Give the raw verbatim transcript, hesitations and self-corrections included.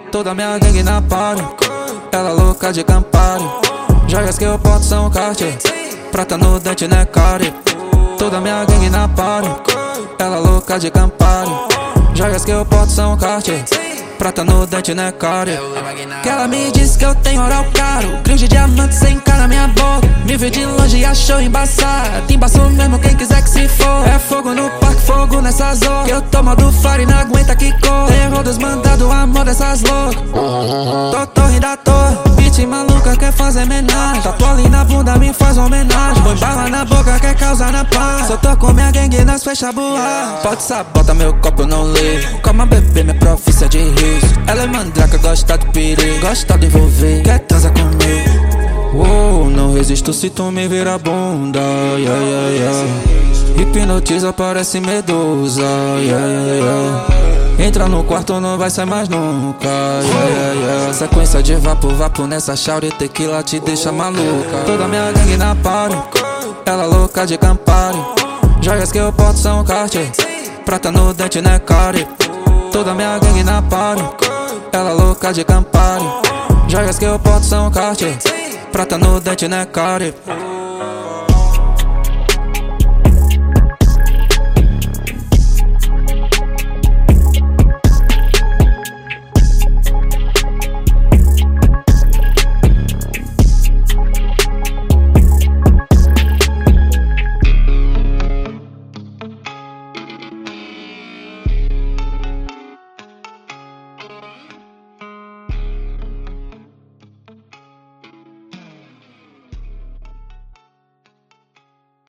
Toda minha gangue na party, ela louca de Campari. Joias que eu porto são Cartier, prata no dente, né, Cari. Toda minha gangue na party, ela louca de Campari. Joias que eu porto são Cartier, prata no dente, né, Cari. Que ela me disse que eu tenho oral caro, cringe de diamante sem cara na minha boca. Me viu de longe e achou embaçado, embaçou mesmo quem quiser que se for. É fogo no parque, fogo nessa zona, que eu tô modo fire e não aguenta que cor. Terror dos mandados, amor dessas loucas. Tô, tô rindo à toa, beat maluca quer fazer homenagem. Tatuagem na bunda me faz uma homenagem. Põe bala na boca quer causar na paz. Só tô com minha gangue, nós fecha a boa. Pode sabota meu copo, eu não leio. Calma bebê, minha profissão de riso. Ela é mandraca, gosta de perigo, gosta de envolver, quer transar comigo. Uou, não resisto se tu me vira a bunda, yeah, yeah, yeah. Hipnotiza, parece medusa, yeah, yeah, yeah. Entra no quarto, não vai sair mais nunca, yeah, yeah, yeah. Sequência de vapo, vapo nessa shauri, tequila te deixa maluca. Toda minha gangue na party, ela louca de Campari. Joias que eu porto são Cartier, prata no dente, né, Cari. Toda minha gangue na party, ela louca de Campari. Joias que eu porto são Cartier, prata no dente, né, Cari.